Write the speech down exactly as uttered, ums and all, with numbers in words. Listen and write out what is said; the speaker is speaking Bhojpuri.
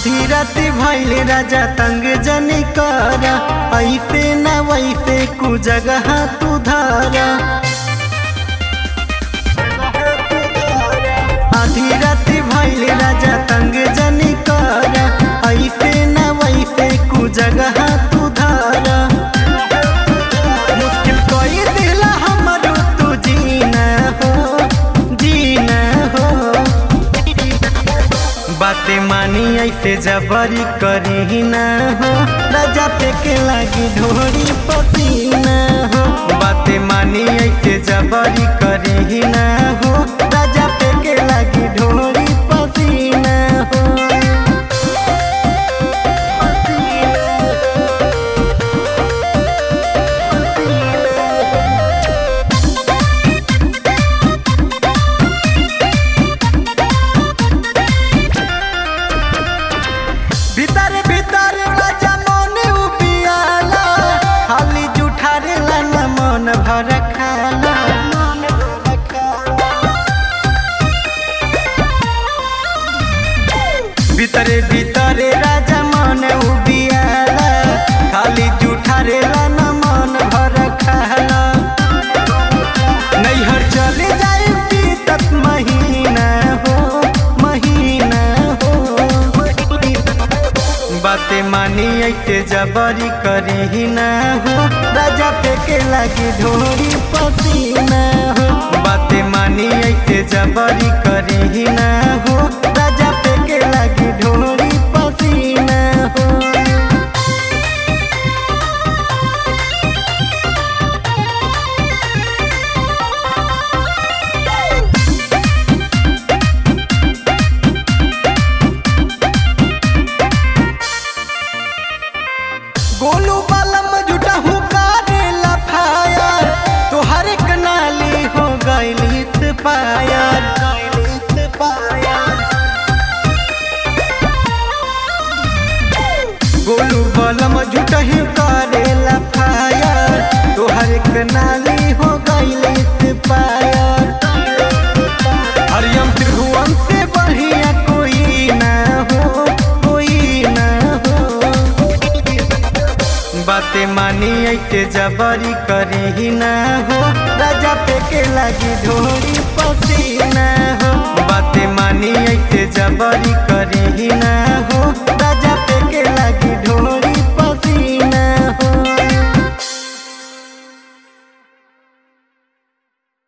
आधी राती भइले राजा तंग जनी कर, ऐसे न वैसे कु जगह तू धारा। आधी राती भइले राजा तंग जनी कर, ऐसे न वैसे कु जगह तू धारा। मुश्किल कोई दिला हमरो तू जीना हो, जीना हो। बातें मानी ऐसे जबरी करी ना हो, राजा पे के लागी ढोरी पसीना हो। बातें मानी ऐसे जबरी करी ना हो, राजा पे के लागी ढोरी पसीना हो। भीतर भीतर राजा मन उबियाला, खाली जुठारे ला मन भर खाला। भीतरे भीतरे राजा मन उबियाला, खाली जुठारे ला मन भर खाला। नैहर चले जाए बीतत महीना हो, महीना हो। बातें मानी ऐसे जबरी करी ना हो, राजा पे के लागी ढोरी पसीना हो। बातें मानी ऐसे जबरी करी ना हो, राजा पे के लागी ढोरी पसीना हो। गोलू बालम जुटा हूँ कारेला फायर, तो हर एक नाली हो गईली से पायर। गोलू बालम जुटा हूँ कारेला फायर, तो हर एक नाली हो गईली से पायर। हरियम त्रिभुवन से बढ़िया कोई ना हो, कोई ना हो। बातें मानी ऐसे जबरी करी ना हो, राजा पे के लागी ढोरी पसीना हो। बातें मानी ऐसे जबरी करी ना हो,